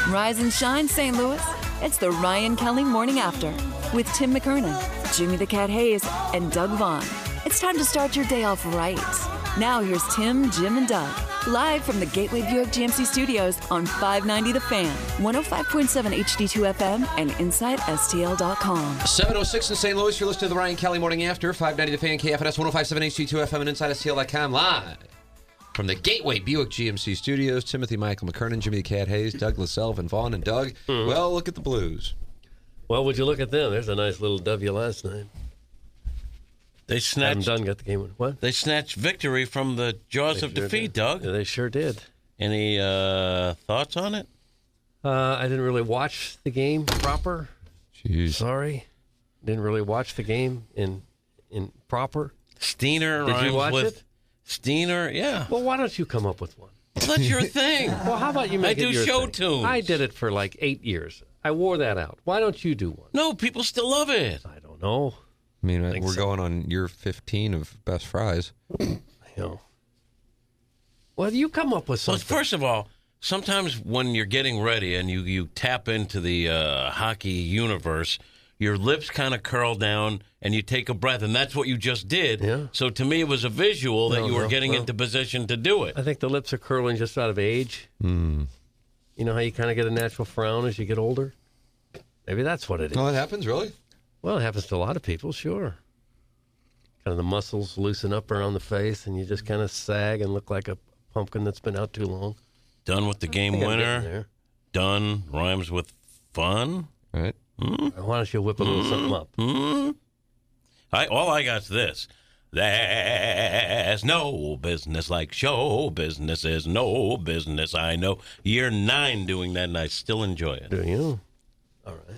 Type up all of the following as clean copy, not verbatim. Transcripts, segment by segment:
Rise and shine, St. Louis. It's the Ryan Kelly Morning After with Tim McKernan, Jimmy the Cat Hayes, and Doug Vaughn. It's time to start your day off right. Now here's Tim, Jim, and Doug, live from the Gateway Buick GMC Studios on 590 The Fan, 105.7 HD2 FM, and InsideSTL.com. 7:06 in St. Louis. You're listening to the Ryan Kelly Morning After, 590 The Fan, KFNS, 105.7 HD2 FM, and InsideSTL.com, live from the Gateway Buick GMC Studios. Timothy Michael McKernan, Jimmy the Cat Hayes, Doug LaSelve, and Vaughn. And Doug, well, look at the Blues. Well, would you look at them? There's a nice little W last night. They snatched. Adam Dunn got the game. What? They snatched victory from the jaws of defeat, Doug. Yeah, they sure did. Any thoughts on it? I didn't really watch the game proper. Jeez. Sorry, didn't really watch the game in proper. Steiner Did rhymes you watch with it? Steiner. Yeah. Well, why don't you come up with one? That's your thing. Well, how about you make I it do your show thing? tunes. I did it for like 8 years. I wore that out. Why don't you do one? No, people still love it. I don't know. I mean, Think we're so. going on year 15 of Best Fries. You know. Well, you come up with Well, something. first of all, sometimes when you're getting ready and you tap into the hockey universe, your lips kind of curl down and you take a breath, and that's what you just did. Yeah. So to me, it was a visual that you were getting into position to do it. I think the lips are curling just out of age. You know how you kind of get a natural frown as you get older? Maybe that's what it is. Oh, that happens, really? Well, it happens to a lot of people, sure. Kind of the muscles loosen up around the face, and you just kind of sag and look like a pumpkin that's been out too long. Done with the game I'm getting winner. there. Done rhymes with fun. Right. Why don't you whip a little something up? All I got's this. There's no business like show business is no business. I know. Year 9 doing that, and I still enjoy it. Do you? All right.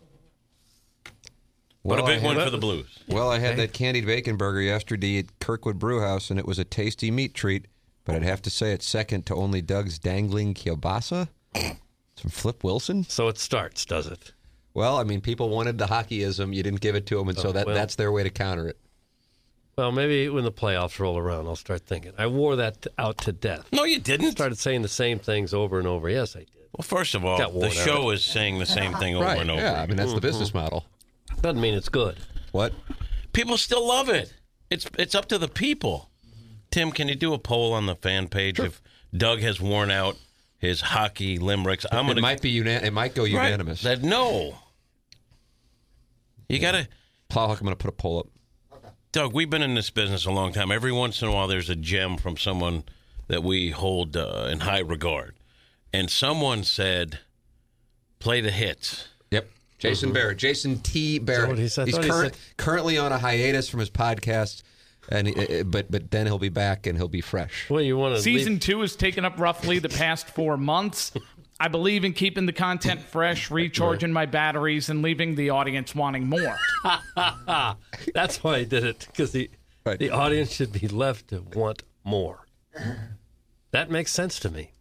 What a Well, big one for the Blues. Well, I had that candied bacon burger yesterday at Kirkwood Brewhouse, and it was a tasty meat treat, but I'd have to say it's second to only Doug's dangling kielbasa. It's from Flip Wilson. So it starts, does it? Well, I mean, people wanted the hockeyism. You didn't give it to them, and so that's their way to counter it. Well, maybe when the playoffs roll around, I'll start thinking. I wore that out to death. No, you didn't. Started saying the same things over and over. Yes, I did. Well, first of all, Got the worn show is saying the same thing over Right, and over. yeah, I mean, that's the business model. Doesn't mean it's good. What? People still love it. It's up to the people. Tim, can you do a poll on the fan page if Doug has worn out his hockey limericks? It might be it might go unanimous. Right. No. You got to... Plowhawk, I'm going to put a poll up. Doug, we've been in this business a long time. Every once in a while, there's a gem from someone that we hold in high regard. And someone said, play the hits. Yep. Jason Barrett. Jason T. Barrett. Is that what he said? He's I thought he said- currently on a hiatus from his podcast, and but then he'll be back and he'll be fresh. Well, you want to Season 2 has taken up roughly the past 4 months. I believe in keeping the content fresh, recharging my batteries, and leaving the audience wanting more. That's why I did it, because the audience should be left to want more. That makes sense to me.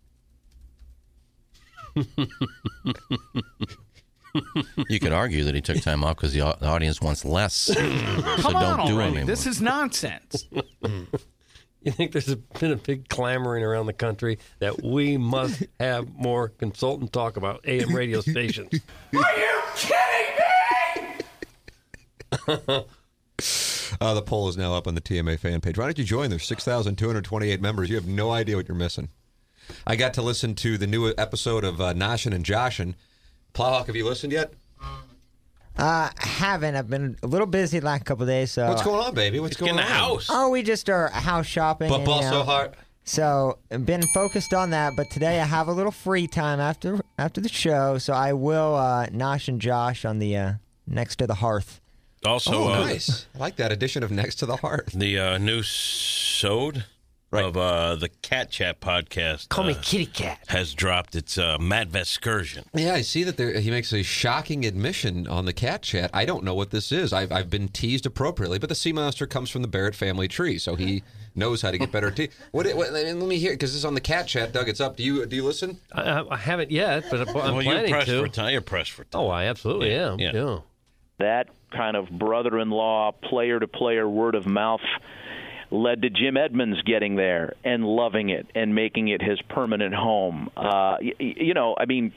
You could argue that he took time off because the audience wants less. So Come on don't do already. anymore. This is nonsense. You think there's been a big clamoring around the country that we must have more consultant talk about AM radio stations? Are you kidding me? The poll is now up on the TMA fan page. Why don't you join? There's 6,228 members. You have no idea what you're missing. I got to listen to the new episode of Noshin' and Joshin'. Plowhawk, have you listened yet? Haven't. I've been a little busy the last couple of days. So What's going on, baby? What's going In the on? house. Oh, we just are house shopping. But and, ball so hard. So I've been focused on that. But today I have a little free time after the show, so I will Nosh and Josh on the Next to the Hearth. Also, Nice. I like that addition of Next to the Hearth. the new sode of the Cat Chat podcast Call me Kitty Cat. has dropped its Matt Vescursion. Yeah, I see that he makes a shocking admission on the Cat Chat. I don't know what this is. I've been teased appropriately, but the sea monster comes from the Barrett family tree, so he knows how to get better teased. What, let me hear, because this is on the Cat Chat. Doug, it's up. Do you listen? I haven't yet, but I'm planning You're pressed for time. Oh, I absolutely am. Yeah. That kind of brother-in-law, player-to-player word of mouth led to Jim Edmonds getting there and loving it and making it his permanent home.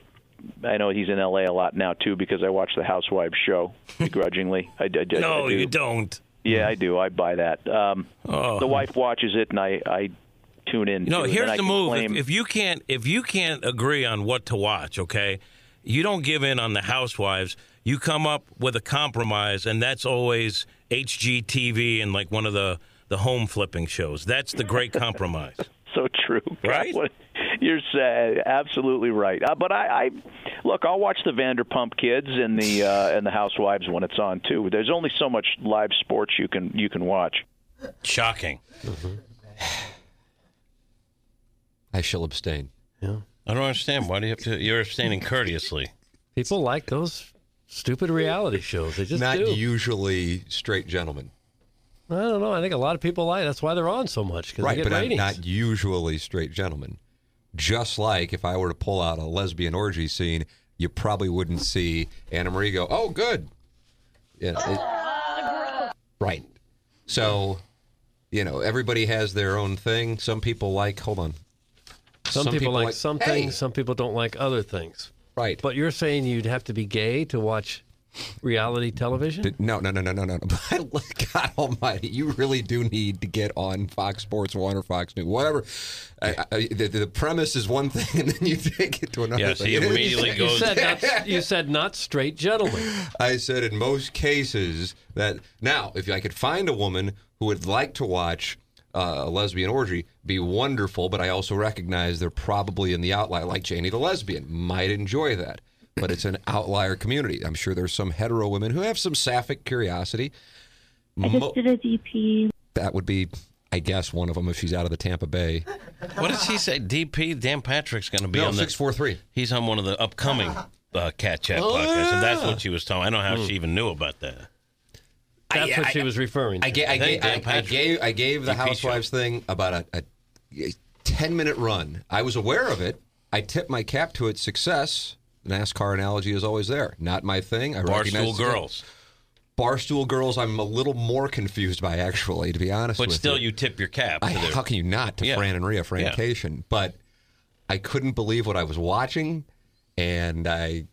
I know he's in L.A. a lot now too because I watch the Housewives show begrudgingly. No, I do. you don't. Yeah, I do. I buy that. The wife watches it, and I tune in. Here's the move. If you can't agree on what to watch, okay, you don't give in on the Housewives. You come up with a compromise, and that's always HGTV and like one of the home flipping shows. That's the great compromise. So true, right? You're absolutely right. But I look. I'll watch the Vanderpump Kids and the Housewives when it's on too. There's only so much live sports you can watch. Shocking. Mm-hmm. I shall abstain. Yeah. I don't understand. Why do you have to? You're abstaining courteously. People like those stupid reality shows. They just Not do. usually straight gentlemen. I don't know. I think a lot of people like. That's why they're on so much because Right, they get but ratings. not usually straight gentlemen. Just like if I were to pull out a lesbian orgy scene, you probably wouldn't see Anna Marie go, "Oh, good." Right. So, everybody has their own thing. Some people like. Hold on. Some people like some things. Some people don't like other things. Right. But you're saying you'd have to be gay to watch reality television? No. God almighty, you really do need to get on Fox Sports 1 or Fox News, whatever. The premise is one thing, and then you take it to another thing. He immediately goes... You said not straight gentlemen. I said in most cases that... Now, if I could find a woman who would like to watch a lesbian orgy, be wonderful, but I also recognize they're probably in the outlier, like Janie the lesbian, might enjoy that. But it's an outlier community. I'm sure there's some hetero women who have some sapphic curiosity. I just did a DP. That would be, I guess, one of them if she's out of the Tampa Bay. What does he say? DP? Dan Patrick's going to be on 643. He's on one of the upcoming Cat Chat podcasts. And that's what she was telling. I don't know how she even knew about that. That's what she was referring to. I gave the Housewives thing about a 10-minute run. I was aware of it. I tipped my cap to its success. NASCAR analogy is always there. Not my thing. Barstool Girls. Barstool Girls, I'm a little more confused by, actually, to be honest with you. But still, you tip your cap. How can you not to Fran and Rhea Francation? Yeah. But I couldn't believe what I was watching, and I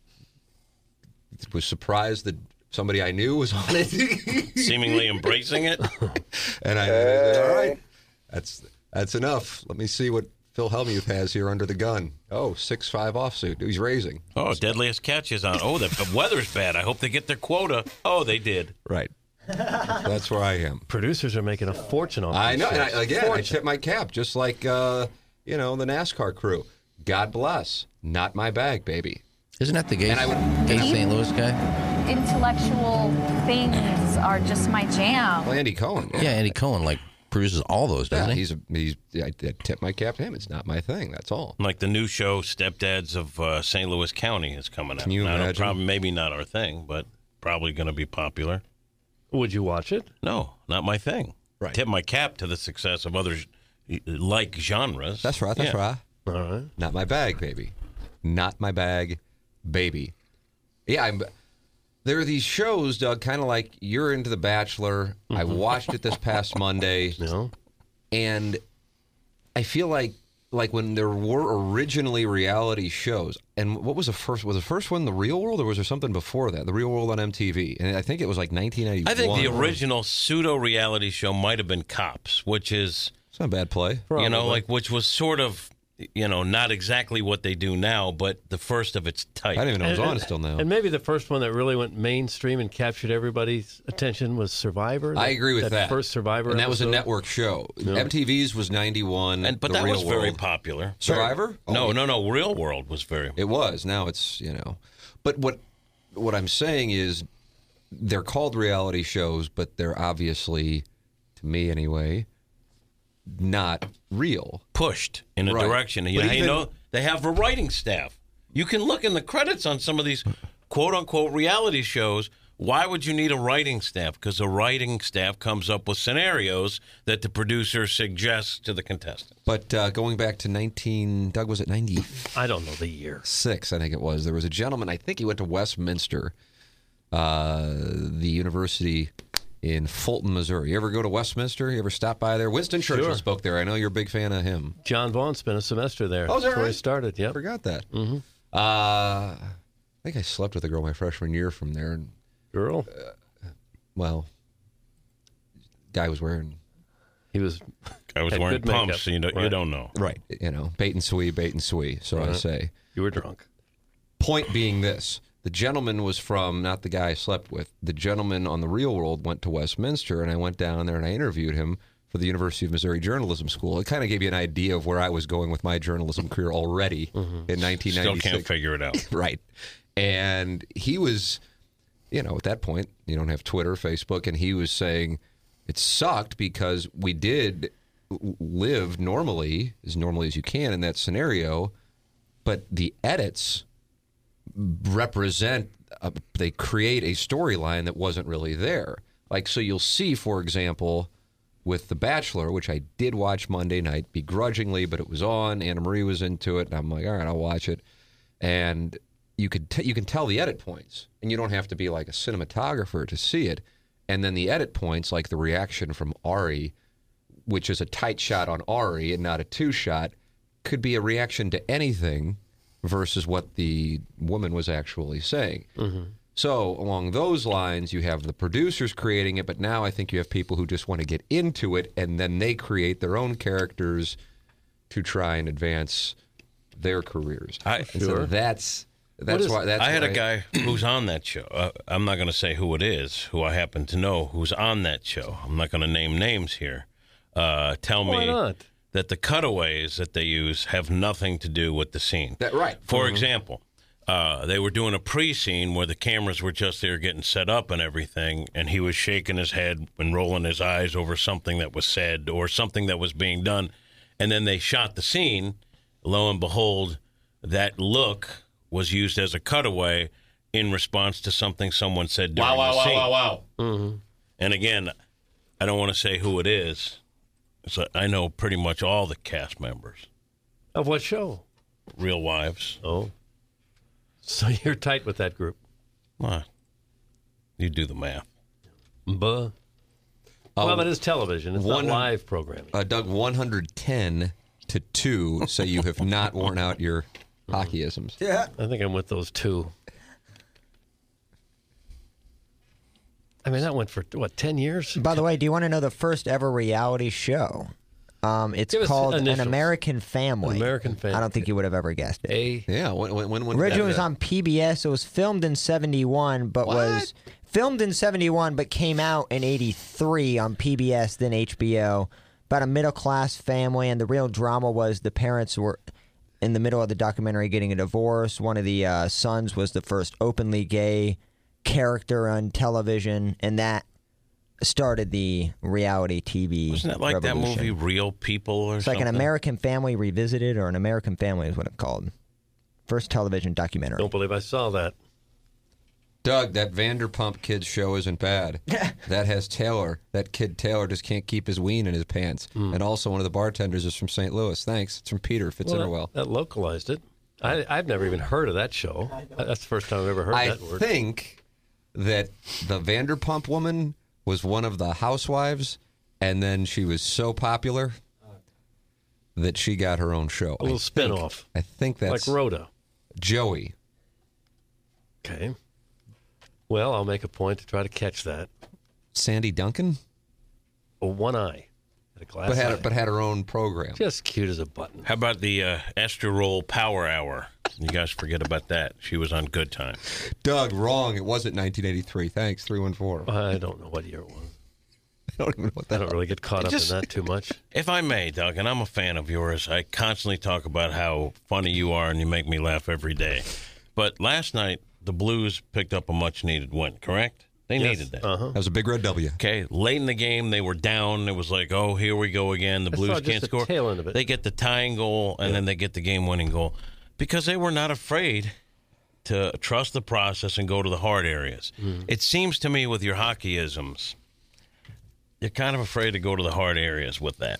was surprised that somebody I knew was on it. Seemingly embracing it. And I said, all right, that's enough. Let me see what Phil Hellmuth has here under the gun. Oh, 6'5" offsuit. He's raising. Oh, deadliest catch is on. Oh, the weather's bad. I hope they get their quota. Oh, they did. Right. That's where I am. Producers are making a fortune on this. I know. And I tip my cap, just like, the NASCAR crew. God bless. Not my bag, baby. Isn't that the gay St. Louis guy? Intellectual things are just my jam. Well, Andy Cohen. Yeah, Andy Cohen, produces all those, doesn't he? I tip my cap to him. It's not my thing. That's all. Like the new show, Stepdads of St. Louis County is coming out. Can you imagine? Maybe not our thing, but probably going to be popular. Would you watch it? No, not my thing. Right. Tip my cap to the success of others like genres. That's right. That's right. All right. Not my bag, baby. Not my bag, baby. Yeah, there are these shows, Doug, kind of like you're into The Bachelor. Mm-hmm. I watched it this past Monday. No. And I feel like when there were originally reality shows, and what was the first? Was the first one The Real World, or was there something before that? The Real World on MTV. And I think it was like 1991. I think the original pseudo-reality show might have been Cops, which is... It's not a bad play. Probably. Which was sort of... not exactly what they do now, but the first of its type. I didn't even know it was on still now. And maybe the first one that really went mainstream and captured everybody's attention was Survivor. I agree with that. First Survivor and that episode. was a network show. No. MTV's was 91. But that was very popular. Survivor? No. Real World was very... It was. Now it's, But what I'm saying is they're called reality shows, but they're obviously, to me anyway, not real. Pushed in a direction. They have a writing staff. You can look in the credits on some of these quote-unquote reality shows. Why would you need a writing staff? Because the writing staff comes up with scenarios that the producer suggests to the contestants. But going back to Doug, was it 90? I don't know the year. 6, I think it was. There was a gentleman, I think he went to Westminster, the university in Fulton, Missouri. You ever go to Westminster? You ever stop by there? Winston Churchill spoke there. I know you're a big fan of him. John Vaughn spent a semester there. Oh, is that That's where right? he started, yep. I forgot that. Mm-hmm. I think I slept with a girl my freshman year from there. And, Girl? well, guy was wearing... I was wearing pumps, so you don't know. Right. Bait and swee, so I say. You were drunk. Point being this. The gentleman was from, not the guy I slept with, the gentleman on The Real World went to Westminster, and I went down there and I interviewed him for the University of Missouri Journalism School. It kind of gave you an idea of where I was going with my journalism career already in 1996. Still can't figure it out. Right. And he was, at that point, you don't have Twitter, Facebook, and he was saying it sucked because we did live normally as you can in that scenario, but the edits represent, they create a storyline that wasn't really there. Like, so you'll see, for example, with The Bachelor, which I did watch Monday night begrudgingly, but it was on. Anna Marie was into it, and I'm like, all right, I'll watch it. And you can tell the edit points, and you don't have to be like a cinematographer to see it. And then the edit points, like the reaction from Ari, which is a tight shot on Ari and not a two-shot, could be a reaction to anything versus what the woman was actually saying. Mm-hmm. So along those lines, you have the producers creating it, but now I think you have people who just want to get into it, and then they create their own characters to try and advance their careers. So that's why. I had a guy who's on that show. I'm not going to say who it is, who I happen to know, who's on that show. I'm not going to name names here. Tell Why me not? that the cutaways that they use have nothing to do with the scene. Right. For example, they were doing a pre-scene where the cameras were just there getting set up and everything, and he was shaking his head and rolling his eyes over something that was said or something that was being done. And then they shot the scene. Lo and behold, that look was used as a cutaway in response to something someone said during the scene. Wow. Mm-hmm. And again, I don't want to say who it is. So I know pretty much all the cast members. Of what show? Real Wives. Oh. So you're tight with that group. Well, you do the math. Well, it is television. It's not live programming. Doug, 110-2 say you have not worn out your hockeyisms. Yeah. I think I'm with those two. I mean, that went for, 10 years? By the way, do you want to know the first ever reality show? It's called An American Family. American Family. I don't think you would have ever guessed it. Yeah. When originally it was on PBS. It was filmed in 71, but came out in 83 on PBS, then HBO. About a middle-class family, and the real drama was the parents were in the middle of the documentary getting a divorce. One of the sons was the first openly gay character on television, and that started the reality TV Wasn't that like revolution. that movie Real People or It's something? like An American Family Revisited, or An American Family is what it's called. First television documentary. Don't believe I saw that. Doug, that Vanderpump Kids show isn't bad. That has Taylor. That kid Taylor just can't keep his ween in his pants. And also one of the bartenders is from St. Louis. Thanks. It's from Peter. Fits in her well. That localized it. I've never even heard of that show. That's the first time I've ever heard that word. I think that the Vanderpump woman was one of the housewives, and then she was so popular that she got her own show. A little spinoff. I think that's like Rhoda. Joey. Okay. Well, I'll make a point to try to catch that. Sandy Duncan? One eye. Had a glass eye. But had her own program. Just cute as a button. How about the Esther Roll Power Hour? You guys forget about that. She was on Good Time. Doug, wrong. It wasn't 1983. Thanks, 314. I don't know what year it was. I don't even know what that I don't really get caught up in that too much. If I may, Doug, and I'm a fan of yours, I constantly talk about how funny you are and you make me laugh every day. But last night, the Blues picked up a much-needed win, correct? They needed that. That was a big red W. Okay, late in the game, they were down. It was like, oh, here we go again. The Blues can't score. Tail end of it. They get the tying goal, and then they get the game-winning goal. Because they were not afraid to trust the process and go to the hard areas. It seems to me with your hockeyisms, you're kind of afraid to go to the hard areas with that.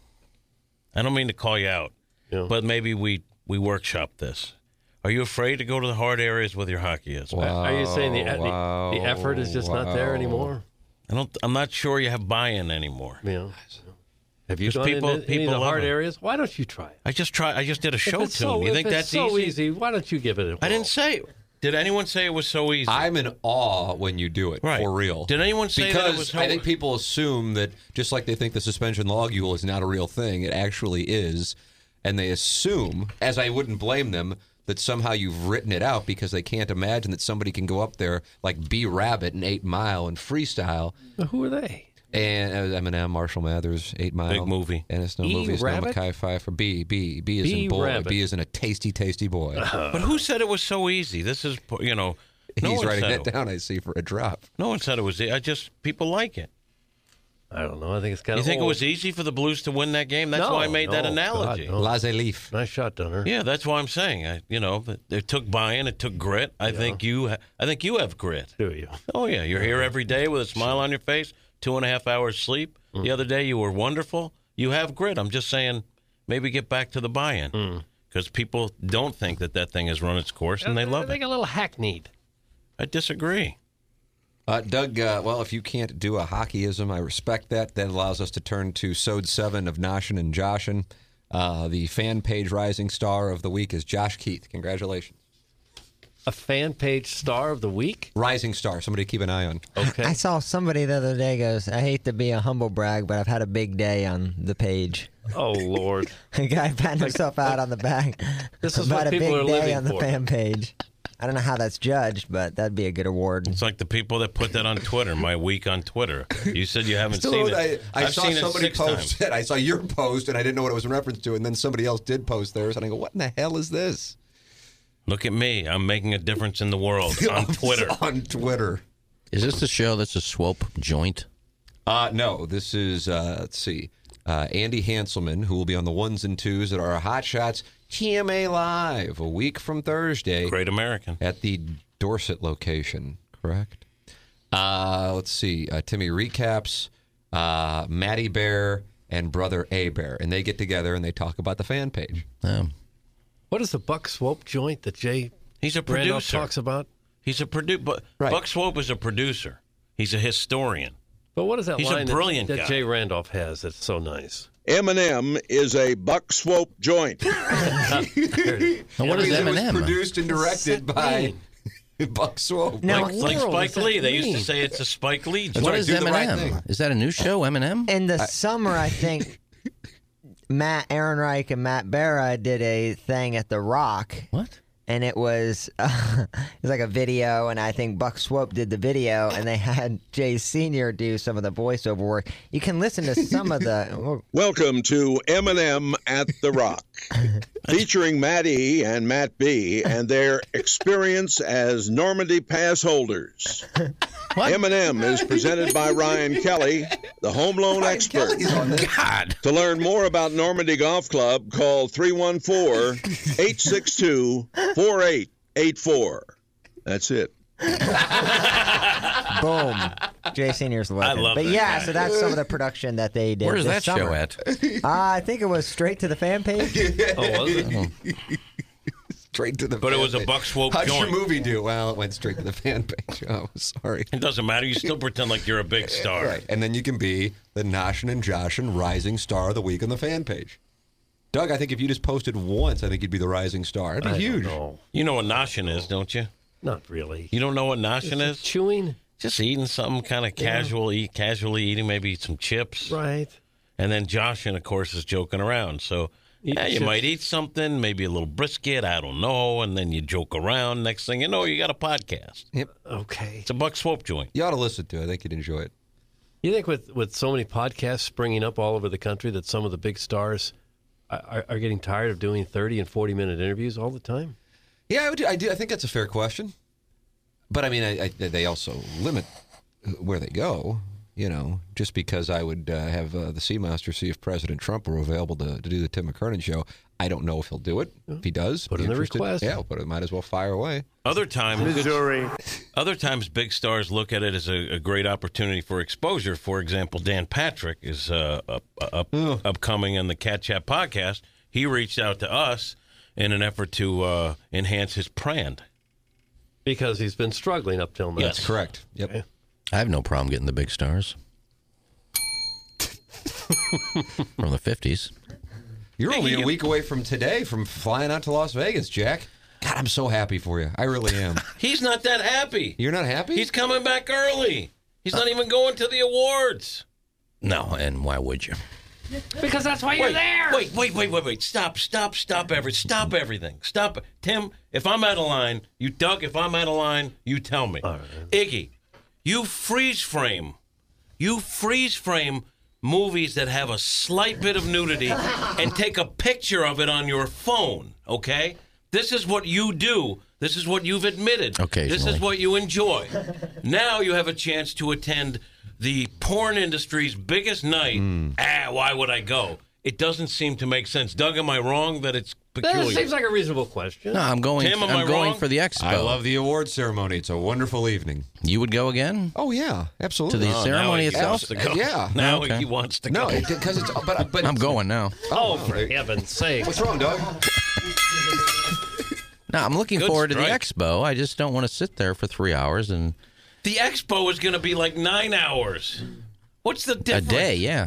I don't mean to call you out, but maybe we workshop this. Are you afraid to go to the hard areas with your hockeyism? Are you saying the effort is just not there anymore? I'm not sure you have buy-in anymore. Yeah. Have you Because done people any of the love hard it. areas? Why don't you try it? I just did a show If it's tune. You think if that's it's so easy? Why don't you give it a whirl? I didn't say. Did anyone say it was so easy? I'm in awe when you do it, Right. for real. Did anyone say that it because was so- I think people assume that just like they think the suspension logule is not a real thing, it actually is. And they assume, as I wouldn't blame them, that somehow you've written it out because they can't imagine that somebody can go up there like B Rabbit and 8 Mile and freestyle. Now, who are they? And Eminem, Marshall Mathers, 8 Mile. Big movie. And it's no E. movie. It's no Rabbit? Mackay Pfeiffer. B is in boy. Rabbit. B is in a tasty, tasty boy. But who said it was so easy? This is, no He's one writing said that down, I see, for a drop. No one said it was. People like it. I don't know. I think it's kind You of think old. it was easy for the Blues to win that game? That's why I made that analogy. God, no. Laissez Leaf. Nice shot, Dunner. Yeah, that's why I'm saying. It took buy-in, it took grit. I think you have grit. Do you? Oh yeah, you're here every day with a smile on your face. 2.5 hours sleep. The other day you were wonderful. You have grit. I'm just saying, maybe get back to the buy-in because people don't think that thing has run its course, and they love I think it. a little hackneyed. I disagree. Doug, well, if you can't do a hockeyism, I respect that. That allows us to turn to Sode 7 of Noshin and Joshin. The fan page rising star of the week is Josh Keith. Congratulations. A fan page star of the week? Rising star. Somebody to keep an eye on. Okay. I saw somebody the other day goes, I hate to be a humble brag, but I've had a big day on the page. Oh, Lord. A guy patting himself out on the back. This is about what a people big are day living on the for. fan page. I don't know how that's judged, but that'd be a good award. It's like the people that put that on Twitter. My week on Twitter. You said you haven't seen it. I I've saw seen somebody it 6 post times. it. I saw your post, and I didn't know what it was in reference to. And then somebody else did post theirs, and I go, "What in the hell is this?" Look at me. I'm making a difference in the world on Twitter. On Twitter. Is this the show that's a swope joint? No, this is, let's see, Andy Hanselman, who will be on the ones and twos at our Hot Shots TMA Live a week from Thursday. Great American. At the Dorset location, correct? Let's see, Timmy recaps, Matty Bear, and brother A Bear, and they get together and they talk about the fan page. What is the Buck Swope joint that Jay He's a Randolph producer. talks about? He's a producer. But Right. Buck Swope is a producer. He's a historian. But what is that He's a line brilliant that guy. Jay Randolph has that's so nice? Eminem is a Buck Swope joint. Now, what is It was Eminem? produced and directed by Buck Swope. Now, Like world Spike does that Lee. They used to mean? say it's a Spike Lee joint. What right, is do the right Eminem? thing. Is that a new show, Eminem? In the summer, I think Matt Ehrenreich and Matt Berra did a thing at The Rock. What? And it was like a video, and I think Buck Swope did the video, and they had Jay Sr. do some of the voiceover work. You can listen to some of the... Welcome to Eminem at the Rock, featuring Matt E. and Matt B. and their experience as Normandy Pass holders. Eminem is presented by Ryan Kelly, the home loan expert. Kelly's on this. God. To learn more about Normandy Golf Club, call 314-862-4884. That's it. Boom. Jay Sr.'s the weapon. love But that yeah, guy. so that's some of the production that they did Where's this that summer. show at? I think it was straight to the fan page. Oh, was it? Straight to the But it fan was a page. Buck Swope How'd joint. your movie do? Well, it went straight to the fan page. Oh, sorry. It doesn't matter. You still pretend like you're a big star. Right. And then you can be the Noshin and Joshin Rising Star of the Week on the fan page. Doug, I think if you just posted once, I think you'd be the rising star. It'd be huge. No, You know what noshin is, don't you? not really. You don't know what noshin is? Chewing? Just eating something kind of casually eating, maybe some chips. Right. And then Joshin, of course, is joking around. So Eating you chips. might eat something, maybe a little brisket, I don't know, and then you joke around. Next thing you know, you got a podcast. Okay. It's a Buck Swope joint. You ought to listen to it. I think you'd enjoy it. You think with so many podcasts springing up all over the country that some of the big stars are getting tired of doing 30 and 40-minute interviews all the time? Yeah, I do. I think that's a fair question. But, I mean, they also limit where they go. You know, just because I would have the Seamaster see if President Trump were available to do the Tim McKernan show, I don't know if he'll do it. If he does, Put be in the interested. request. Yeah, but it might as well fire away. Other times, big stars look at it as a great opportunity for exposure. For example, Dan Patrick is upcoming on the Cat Chat podcast. He reached out to us in an effort to enhance his brand. Because he's been struggling up till now. That's correct. Yep. I have no problem getting the big stars. From the 50s. You're only a week away from today from flying out to Las Vegas, Jack. God, I'm so happy for you. I really am. He's not that happy. You're not happy? He's coming back early. He's not even going to the awards. No, and why would you? Because that's why you're there. Wait. Stop everything. Stop. Tim, if I'm out of line, Doug, if I'm out of line, you tell me. Right. Iggy, you freeze frame movies that have a slight bit of nudity and take a picture of it on your phone, okay? This is what you do. This is what you've admitted. This is what you enjoy. Now you have a chance to attend the porn industry's biggest night. Why would I go? It doesn't seem to make sense. Doug, am I wrong that it's peculiar? That seems like a reasonable question. No, I'm going. Tim, I'm going for the expo. I love the award ceremony. It's a wonderful evening. You would go again? Oh yeah, absolutely. To the ceremony itself? Yeah. Now he wants to go. No, because it's. But I'm going now. Oh, for heaven's sake! What's wrong, Doug? No, I'm looking forward to the expo. I just don't want to sit there for 3 hours and. The expo is going to be like 9 hours. What's the difference? A day, yeah.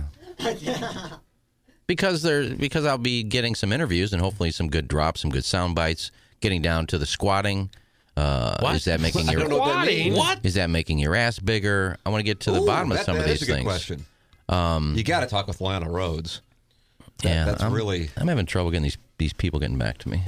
Because I'll be getting some interviews and hopefully some good drops, some good sound bites. Getting down to the squatting. What? Is that making your What? Is that making your ass bigger? I want to get to the bottom of some of these things. That's a good question. You got to talk with Lionel Rhodes. That's really. I'm having trouble getting these people getting back to me.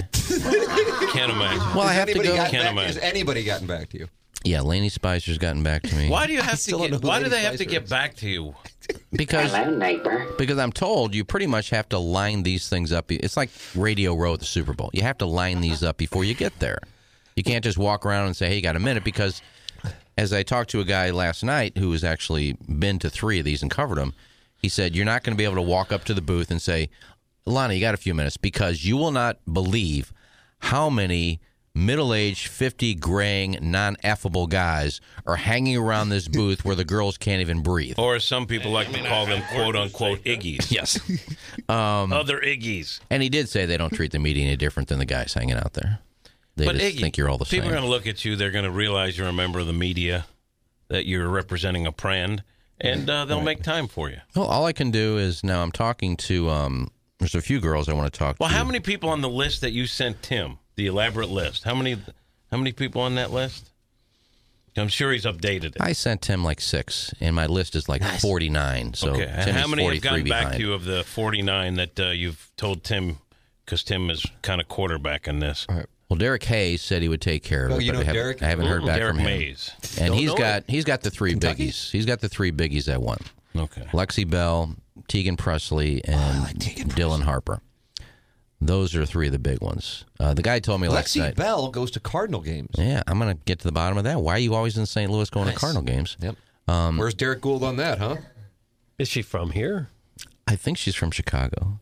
Can't imagine. Well, I have to go. Has anybody gotten back to you? Yeah, Lainey Spicer's gotten back to me. Why do you have to get? Why do they have to get back to you? Because I'm told you pretty much have to line these things up. It's like Radio Row at the Super Bowl. You have to line these up before you get there. You can't just walk around and say, "Hey, you got a minute?" Because as I talked to a guy last night who has actually been to 3 of these and covered them, he said you're not going to be able to walk up to the booth and say, "Lana, you got a few minutes," because you will not believe how many middle-aged, 50 graying, non-affable guys are hanging around this booth where the girls can't even breathe. Or as some people like to call them, quote-unquote, Iggies. Yes. Other Iggies. And he did say they don't treat the media any different than the guys hanging out there. They just Iggy, think you're all the same. People are going to look at you. They're going to realize you're a member of the media, that you're representing a brand, and they'll make time for you. Well, all I can do is now I'm talking to there's a few girls I want to talk to. Well, how many people on the list that you sent Tim? The elaborate list. How many people on that list? I'm sure he's updated it. I sent Tim like 6, and my list is like 49. So okay. And how many have gotten behind. back to you of the 49 that you've told Tim? Because Tim is kind of quarterback in this. All right. Well, Derek Hayes said he would take care of it, but I haven't heard back from him. Mays. And he's got the 3 biggies. He's got the 3 biggies I want. Okay. Lexi Bell, Tegan Presley, and Dylan Harper. Those are 3 of the big ones. The guy told me last night. Lexi Bell goes to Cardinal games. Yeah, I'm going to get to the bottom of that. Why are you always in St. Louis going to Cardinal games? Yep. Where's Derek Gould on that, huh? Is she from here? I think she's from Chicago.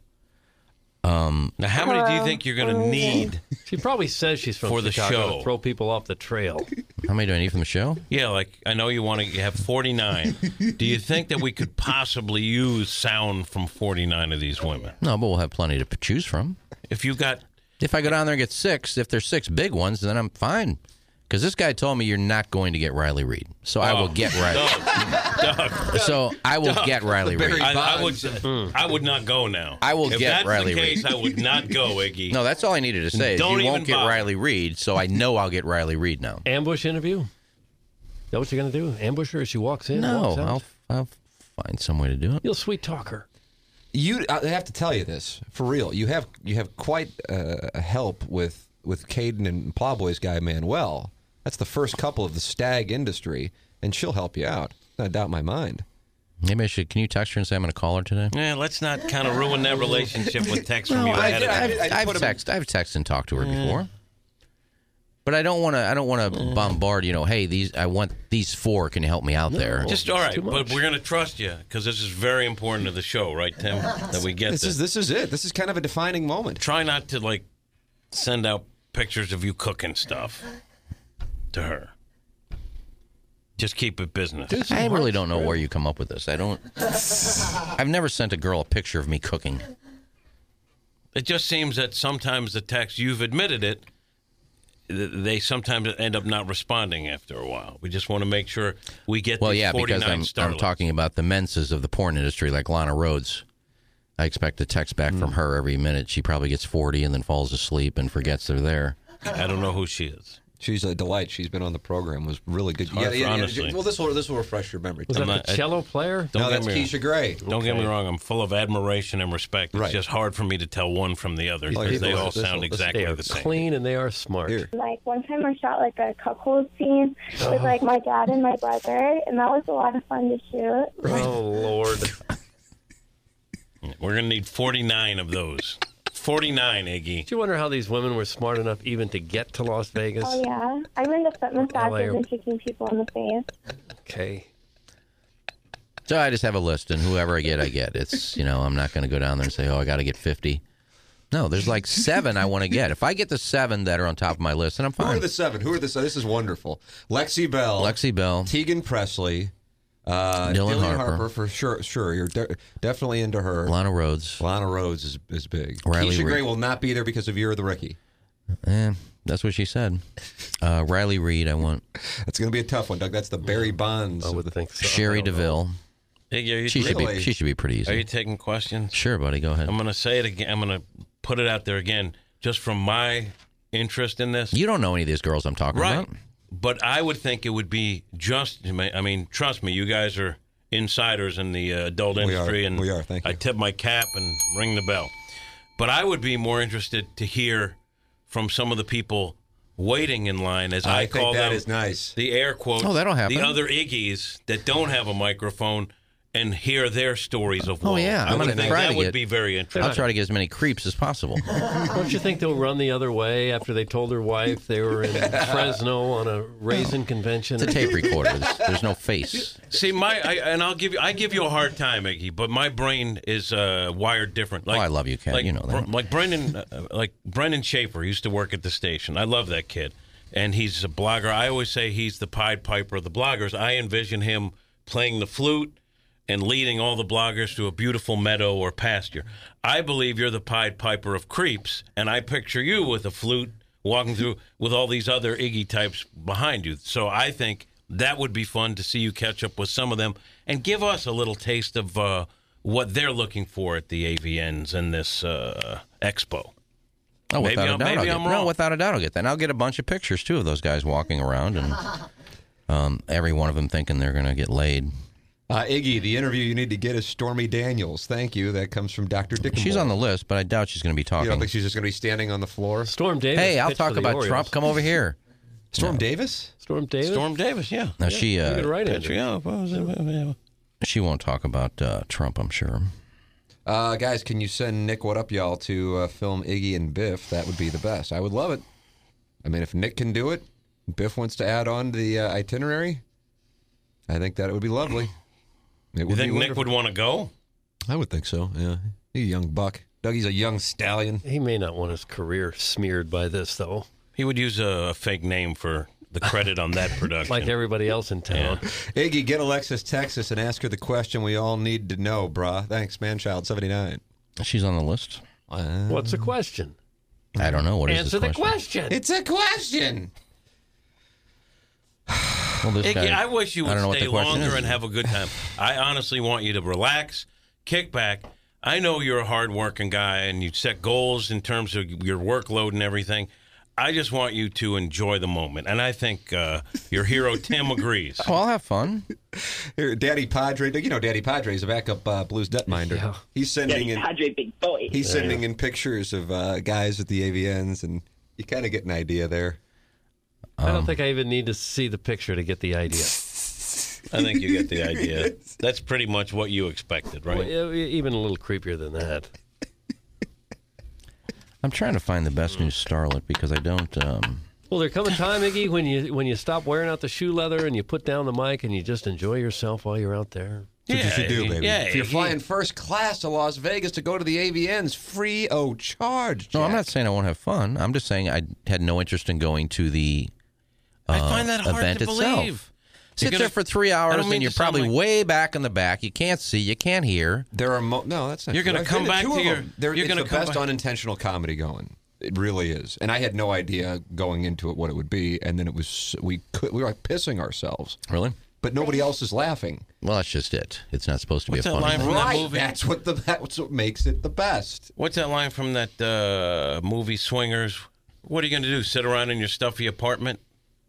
Now, how many do you think you're going to need? She probably says she's from for the Chicago show. to throw people off the trail. How many do I need from the show? Yeah, like I know you want to have 49. Do you think that we could possibly use sound from 49 of these women? No, but we'll have plenty to choose from. If I go down there and get 6, if there's 6 big ones, then I'm fine. Because this guy told me you're not going to get Riley Reid. So I will get Riley. Doug. So I will get Riley Reid. I would not go now. I will get Riley Reid. If that's the case, I would not go, Iggy. No, that's all I needed to say. Is you won't get Riley Reid, so I know I'll get Riley Reid now. Ambush interview? Is that what you're going to do? Ambush her as she walks in? No, walks out? I'll find some way to do it. You'll sweet talk her. I have to tell you this for real. You have quite a help with Caden and Plowboy's guy Manuel. That's the first couple of the stag industry, and she'll help you out. Not a doubt in my mind. Maybe I should. Can you text her and say I'm going to call her today? Yeah, let's not kind of ruin that relationship with text from you. I've texted and talked to her before. But I don't want to bombard. Hey, I want these 4. Can you help me out there? Just all right, but we're going to trust you because this is very important to the show, right, Tim? That we get this. This is it. This is kind of a defining moment. Try not to send out pictures of you cooking stuff to her. Just keep it business. I really don't know where you come up with this. I've never sent a girl a picture of me cooking. It just seems that sometimes the text, you've admitted it, they sometimes end up not responding after a while. We just want to make sure we get Well, these yeah, 49 because I'm starlets. talking about the menses of the porn industry, like Lana Rhoades. I expect a text back from her every minute. She probably gets 40 and then falls asleep and forgets they're there. I don't know who she is. She's a delight. She's been on the program. Was really good. Honestly. Well, this will refresh your memory. Was that the cello player? No, that's Keisha Gray. Don't get me wrong. I'm full of admiration and respect. It's Right. just hard for me to tell one from the other because they all sound exactly They are the same. clean and they are smart. Like one time I shot like a cuckold scene with like my dad and my brother, and that was a lot of fun to shoot. Oh, Lord. We're going to need 49 of those. 49, Iggy. Do you wonder how these women were smart enough even to get to Las Vegas? Oh yeah, I'm into foot massages LA. and kicking people in the face. Okay. So I just have a list, and whoever I get, I get. It's, I'm not going to go down there and say, I got to get 50. No, there's like 7 I want to get. If I get the 7 that are on top of my list, then I'm fine. Who are the 7? This is wonderful. Lexi Bell. Tegan Presley. Dylan Harper for sure. Sure, you're definitely into her. Lana Rhoades. Lana Rhoades is big. Riley Keisha Gray Reid. will not be there because of You're the Ricky. That's what she said. Riley Reid, I want. That's going to be a tough one, Doug. That's the Barry Bonds. I would think so. Sherry DeVille. Iggy, She should be pretty easy. Are you taking questions? Sure, buddy. Go ahead. I'm going to say it again. I'm going to put it out there again, just from my interest in this. You don't know any of these girls I'm talking about. But I would think it would be just, I mean, trust me, you guys are insiders in the adult industry. And we are, thank you. I tip my cap and ring the bell. But I would be more interested to hear from some of the people waiting in line, as I call them. That is nice. The air quote. Oh, that'll happen. The other Iggies that don't have a microphone and hear their stories of woe. Oh, yeah. I I'm would gonna think try that to would get- be very interesting. I'll try to get as many creeps as possible. Don't you think they'll run the other way after they told their wife they were in Fresno on a raisin convention? It's a tape recorder. There's no face. See, I give you a hard time, Iggy, but my brain is wired different. I love you, Ken. You know that. Like Brendan Schaefer used to work at the station. I love that kid, and he's a blogger. I always say he's the Pied Piper of the bloggers. I envision him playing the flute and leading all the bloggers to a beautiful meadow or pasture. I believe you're the Pied Piper of creeps, and I picture you with a flute walking through with all these other Iggy types behind you. So I think that would be fun to see you catch up with some of them and give us a little taste of what they're looking for at the AVNs and this expo. Oh, Maybe without a doubt, I'm wrong. No, without a doubt, I'll get that. And I'll get a bunch of pictures too of those guys walking around, and every one of them thinking they're going to get laid. Iggy, the interview you need to get is Stormy Daniels. Thank you. That comes from Dr. Dickenboy. She's on the list, but I doubt she's going to be You talking. don't think she's just going to be standing on the floor? Storm Davis. Hey, I'll pitched talk for the about Orioles. Trump. Come over here. Storm Davis? Storm Davis? Storm Davis, yeah. Now You could write it. she won't talk about Trump, I'm sure. Guys, can you send Nick What Up Y'all to film Iggy and Biff? That would be the best. I would love it. I mean, if Nick can do it, Biff wants to add on the itinerary, I think that it would be lovely. It would You think be Nick would want to go? I would think so, yeah. He's a young buck. Dougie's a young stallion. He may not want his career smeared by this, though. He would use a fake name for the credit on that production. Like everybody else in town. Iggy, get Alexis Texas and ask her the question we all need to know, brah. Thanks, Manchild79. She's on the list. What's the question? I don't know. What is Answer this the question. It's a question. Well, this Iggy, guy, I wish you I would don't know what stay the question longer is. and have a good time. I honestly want you to relax, kick back. I know you're a hard-working guy and you set goals in terms of your workload and everything. I just want you to enjoy the moment. And I think your hero, Tim, agrees. Oh, I'll have fun. Here, Daddy Padre. You know Daddy Padre's a backup Blues netminder. Yeah. He's sending Daddy in Padre, big boy. He's sending in pictures of guys at the AVNs, and you kind of get an idea there. I don't think I even need to see the picture to get the idea. I think you get the idea. That's pretty much what you expected, right? Well, even a little creepier than that. I'm trying to find the best new starlet because I don't. Well, there come a time, Iggy, when you stop wearing out the shoe leather and you put down the mic and you just enjoy yourself while you're out there. That's what you should do, baby. Yeah, if you're flying first class to Las Vegas to go to the AVNs, free of charge. No, I'm Jack. not saying I won't have fun. I'm just saying I had no interest in going to the I find that hard event to itself. believe. Sit You're there gonna- for 3 I hours don't mean and you're to sound probably like- way back in the back. You can't see, you can't hear. There are no, that's not. You're true. gonna I've come been to back two to of your- them. you're It's gonna the come best back- unintentional comedy going. It really is. And I had no idea going into it what it would be. And then it was, we were like pissing ourselves. Really? But nobody else is laughing. Well, that's just it. It's not supposed to What's be a that funny line thing. from that Right. movie? That's what makes it the best. What's that line from that movie Swingers? What are you going to do? Sit around in your stuffy apartment?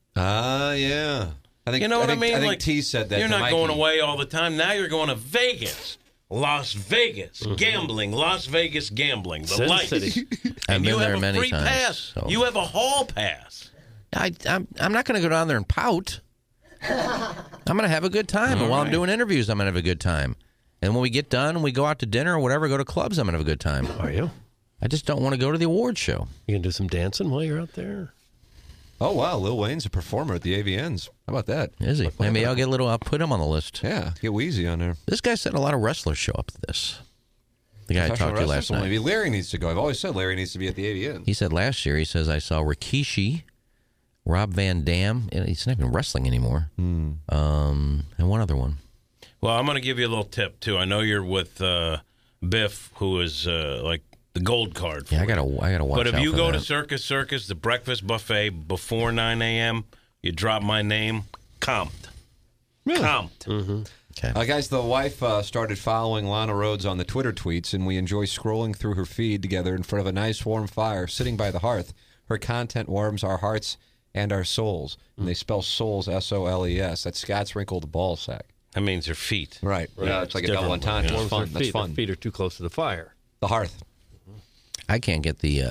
Yeah. I think, You know what I mean? I think Like, T said that you're to not Mikey. going away all the time. Now you're going to Vegas. Las Vegas. Gambling. Las Vegas gambling. The Sin lights. City. I've And been you there have a many free times. pass. so- You have a hall pass. I'm not going to go down there and pout. I'm going to have a good time. And while I'm doing interviews, I'm going to have a good time. And when we get done and we go out to dinner or whatever, go to clubs, I'm going to have a good time. Are you? I just don't want to go to the awards show. You can do some dancing while you're out there? Oh, wow. Lil Wayne's a performer at the AVNs. How about that? Is he? Maybe I'll put him on the list. Yeah. Get Wheezy on there. This guy said a lot of wrestlers show up to this. The guy I talked to last night. Maybe Larry needs to go. I've always said Larry needs to be at the AVN. He said last year, he says, I saw Rikishi, Rob Van Dam. He's not even wrestling anymore. And one other one. Well, I'm going to give you a little tip, too. I know you're with Biff, who is like the gold card for Yeah, I you. gotta watch But if out you for go that. to Circus, the breakfast buffet before 9 a.m., you drop my name, comped. Comped. Okay. Guys, the wife started following Lana Rhoades on the Twitter tweets, and we enjoy scrolling through her feed together in front of a nice warm fire, sitting by the hearth. Her content warms our hearts and our souls. And they spell souls, S-O-L-E-S. That's Scott's wrinkled ball sack. That means her feet. Right. Yeah, it's like a double entendre. That's fun. That's fun. The feet are too close to the fire. The hearth. I can't get the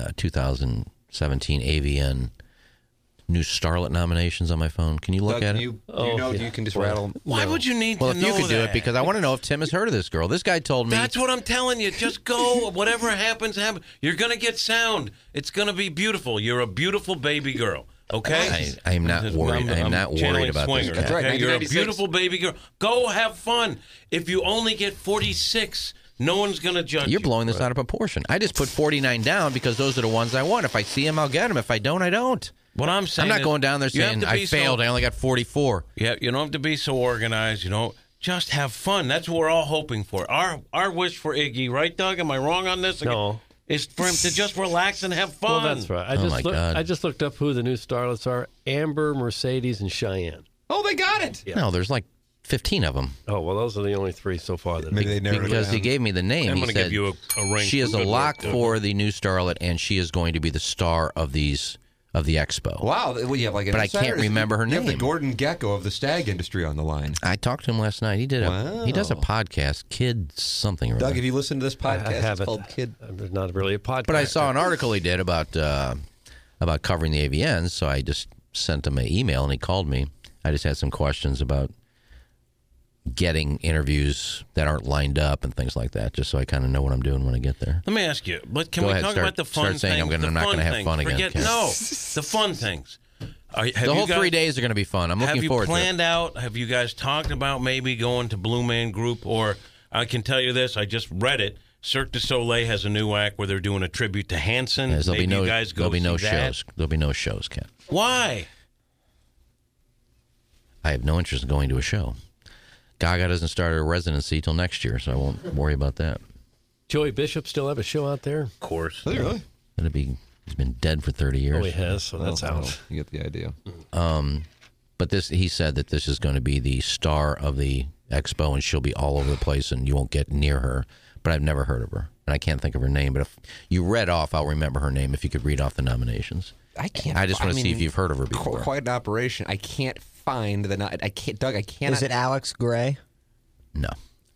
2017 AVN new Starlet nominations on my phone. Can you look Doug, at it? you know you can just rattle them? Why would you need Well, to if know you could do that? it, because I want to know if Tim has heard of this girl. This guy told me. That's what I'm telling you. Just go. Whatever happens, happens. You're going to get sound. It's going to be beautiful. You're a beautiful baby girl. Okay? I am not worried. I am not worried about this Swingers, guy. That's right, okay? You're a 1996. beautiful baby girl. Go have fun. If you only get 46, no one's going to judge you. You're blowing this out of proportion. I just put 49 down because those are the ones I want. If I see them, I'll get them. If I don't, I don't. What I'm saying I'm not is going down there you have saying to I be failed. I only got 44. Yeah, you don't have to be so organized. You know, just have fun. That's what we're all hoping for. Our wish for Iggy, right, Doug? Am I wrong on this? No. Is for him to just relax and have fun. Well, that's right. God. I just looked up who the new starlets are. Amber, Mercedes, and Cheyenne. Oh, they got it. No, there's like 15 of them. Oh, well, those are the only three so far. That Maybe they narrowed it Because down. he gave me the name. I'm He going to said give you a ring. she is a Good lock luck, Doug. for the new Starlet, and she is going to be the star of the expo. Wow. Well, you have like an But I insider. can't remember her You have the name. Gordon Gecko of the stag industry on the line. I talked to him last night. He did he does a podcast, Kid something. Or Doug, other. have you listened to this podcast? I It's haven't. called Kid. There's not really a podcast. But I saw an article he did about covering the AVNs, so I just sent him an email, and he called me. I just had some questions about getting interviews that aren't lined up and things like that, just so I kind of know what I'm doing when I get there. Let me ask you, but can Go we ahead, talk start- about the fun start saying things? I'm not gonna have fun again, Forget, Ken. no, the fun things. The whole 3 days are going to be fun. I'm looking forward to it. Have you planned out? Have you guys talked about maybe going to Blue Man Group? Or I can tell you this, I just read it. Cirque du Soleil has a new act where they're doing a tribute to Hanson. Yes, Maybe you guys go there'll be no see that. shows. There'll be no shows, Ken. Why? I have no interest in going to a show. Gaga doesn't start her residency till next year, so I won't worry about that. Joey Bishop still have a show out there? Of course. Really? He's been dead for 30 years. Oh, he has, so that's out. You get the idea. But he said that this is going to be the star of the expo, and she'll be all over the place, and you won't get near her. But I've never heard of her, and I can't think of her name. But if you read off, I'll remember her name if you could read off the nominations. I can't. I just want to see if you've heard of her before. Quite an operation. I can't find the. I can't, Doug. I can't. Is it Alex Gray? No.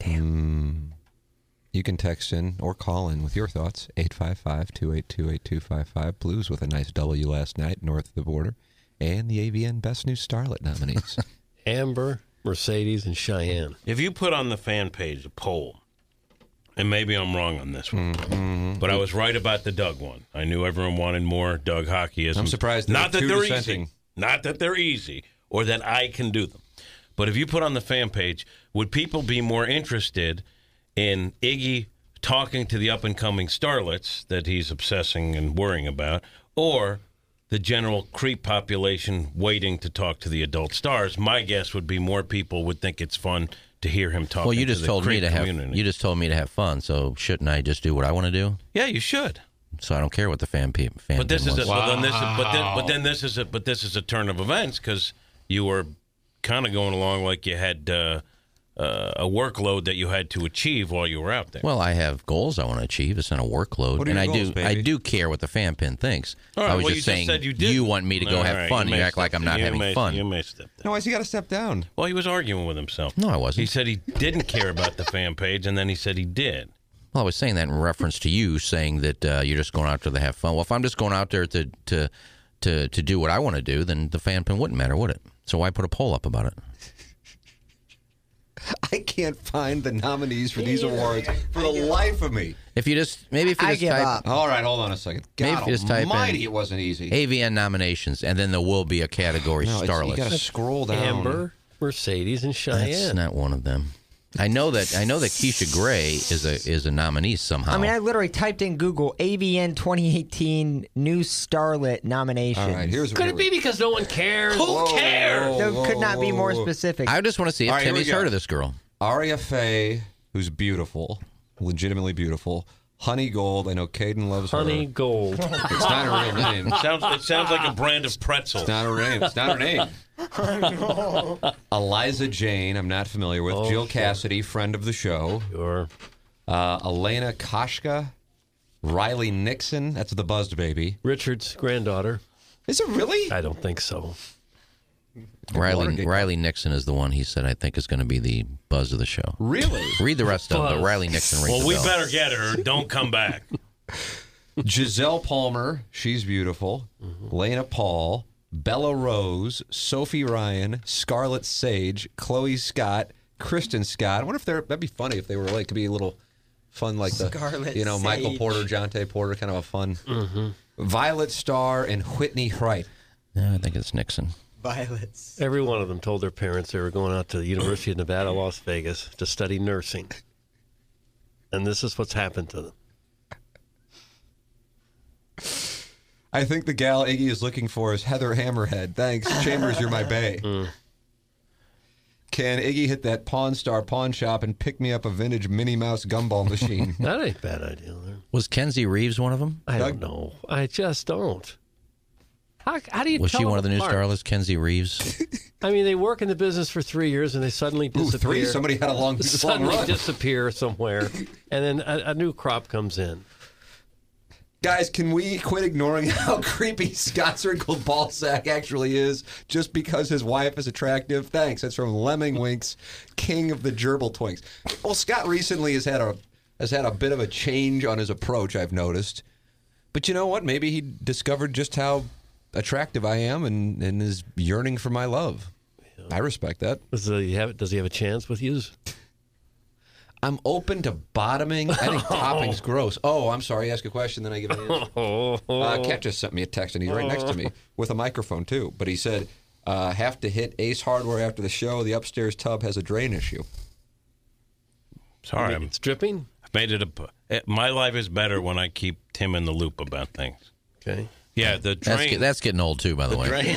You can text in or call in with your thoughts. 855-282-8255. Blues with a nice W last night north of the border, and the AVN Best New Starlet nominees. Amber, Mercedes, and Cheyenne. If you put on the fan page a poll, and maybe I'm wrong on this one, but I was right about the Doug one. I knew everyone wanted more Doug hockeyism. I'm surprised there Not were that two they're dissenting. easy. Not that they're easy, or that I can do them. But if you put on the fan page, would people be more interested in Iggy talking to the up-and-coming starlets that he's obsessing and worrying about, or the general creep population waiting to talk to the adult stars? My guess would be more people would think it's fun to hear him talking. Well, you just to the told me creep to have. community. You just told me to have fun. So shouldn't I just do what I want to do? Yeah, you should. so I don't care what the fan But this is was. but this is a turn of events because you were kind of going along like you had a workload that you had to achieve while you were out there. Well, I have goals I want to achieve. It's not a workload, What are and your I goals, do. baby? I do care what the fan pin thinks. All right, I was well, just you saying said you didn't. you want me to go All have right, fun. you You may act like step I'm not down. having fun. You may step down. No, why has he got to step down? Well, he was arguing with himself. No, I wasn't. He said he didn't care about the fan page, and then he said he did. Well, I was saying that in reference to you saying that you're just going out there to have fun. Well, if I'm just going out there to do what I want to do, then the fan pin wouldn't matter, would it? So why put a poll up about it? I can't find the nominees for these awards for the life of me. If you just give type, up. All right, hold on a second. Maybe God if you just type almighty, in it wasn't easy. AVN nominations, and then there will be a category No, you starlets. got to scroll down. Amber, Mercedes, and Cheyenne. That's not one of them. I know that Keisha Gray is a nominee somehow. I mean, I literally typed in Google AVN 2018 New Starlet nominations. All right, here's Could it be because no one cares? Who cares? There could not be more specific. I just want to see if All right, here we Timmy's go. heard of this girl. Aria Faye, who's beautiful, legitimately beautiful. Honey Gold, I know Caden loves Honey her. Gold. It's not her real name. It sounds like a brand of pretzel. It's not her name. It's not her name. Eliza Jane, I'm not familiar with. Jill Cassidy, friend of the show. Sure. Elena Koshka. Riley Nixon, that's the buzzed baby. Richard's granddaughter. Is it really? I don't think so. Riley Nixon is the one he said I think is going to be the buzz of the show. Really? Read the rest of it, but Buzz. Riley Nixon rings Well, the we bell. better get her. Don't come back. Giselle Palmer, she's beautiful. Lena Paul, Bella Rose, Sophie Ryan, Scarlett Sage, Chloe Scott, Kristen Scott. I wonder if that'd be funny if they were like, could be a little fun like Scarlett the, Michael Sage. Porter, Jonte Porter, kind of a fun. Violet Starr and Whitney Wright. Yeah, I think it's Nixon. Violets. Every one of them told their parents they were going out to the University of Nevada, Las Vegas to study nursing. And this is what's happened to them. I think the gal Iggy is looking for is Heather Hammerhead. Thanks. Chambers, you're my bae. Can Iggy hit that Pawn Star pawn shop and pick me up a vintage Minnie Mouse gumball machine? That ain't a bad idea. There. Was Kenzie Reeves one of them? I don't know. I just don't. How do you Was tell she one of the them new apart? starlets, Kenzie Reeves? I mean, they work in the business for 3 years and they suddenly Ooh, disappear. 3? Somebody had a long Suddenly run. disappear somewhere, and then a new crop comes in. Guys, can we quit ignoring how creepy Scott's wrinkled ballsack actually is just because his wife is attractive? Thanks. That's from Lemming Winks, king of the gerbil twinks. Well, Scott recently has had a bit of a change on his approach, I've noticed. But you know what? Maybe he discovered just how attractive I am and is yearning for my love. I respect that. Does he have a chance with you? I'm open to bottoming. I think topping's gross. Oh, I'm sorry. Ask a question, then I give an answer. Kat just sent me a text, and he's right next to me with a microphone, too. But he said, have to hit Ace Hardware after the show. The upstairs tub has a drain issue. Sorry, It's dripping? I've made it my life is better when I keep Tim in the loop about things. Okay. Yeah, the drain. That's getting old, too, by the way. Drain.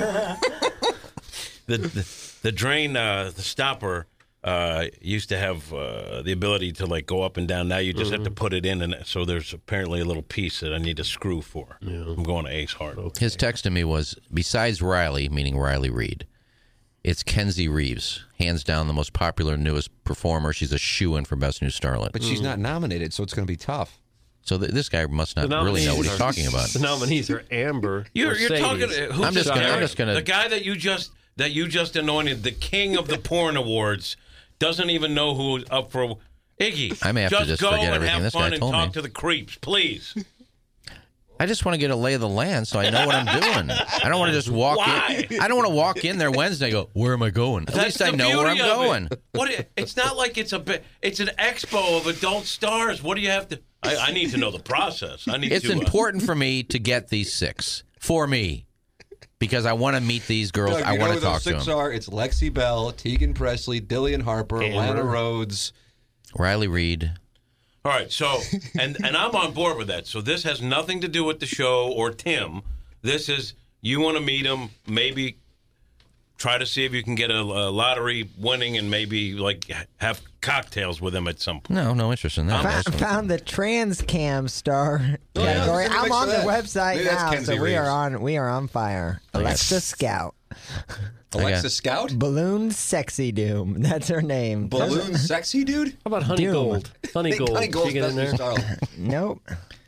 the drain, the stopper used to have the ability to like go up and down. Now you just have to put it in, and so there's apparently a little piece that I need a screw for. Yeah. I'm going to Ace Hard. Okay. His text to me was, besides Riley, meaning Riley Reid, it's Kenzie Reeves, hands down the most popular, newest performer. She's a shoo-in for Best New Starlet. But she's not nominated, so it's going to be tough. So this guy must not really know what he's talking about. The nominees are Amber. You're talking. Mercedes. I'm just gonna. The guy that you just anointed the king of the porn awards doesn't even know who's up for Iggy. I may have to just go forget and everything have this guy fun and told me. talk to the creeps, please. I just want to get a lay of the land so I know what I'm doing. I don't want to just walk in. I don't want to walk in there Wednesday and go, where am I going? At least I know where I'm going. It's not like it's an expo of adult stars. What do you have to... I need to know the process. It's important for me to get these 6. For me. Because I want to meet these girls. Doug, I want to talk to those 6 them. are? It's Lexi Bell, Tegan Presley, Dillian Harper, Lana Rhodes. Riley Reid. All right, so, and I'm on board with that. So this has nothing to do with the show or Tim. This is, you want to meet him, maybe try to see if you can get a lottery winning and maybe like have cocktails with him at some point. No interest in that. Found the trans cam star category. I'm on the website now, so we are on fire. Alexa Scout. Alexa Scout? Balloon Sexy Doom. That's her name. Balloon Sexy Dude? How about Honey Gold? Honey Gold. Honey Gold's in there? Nope.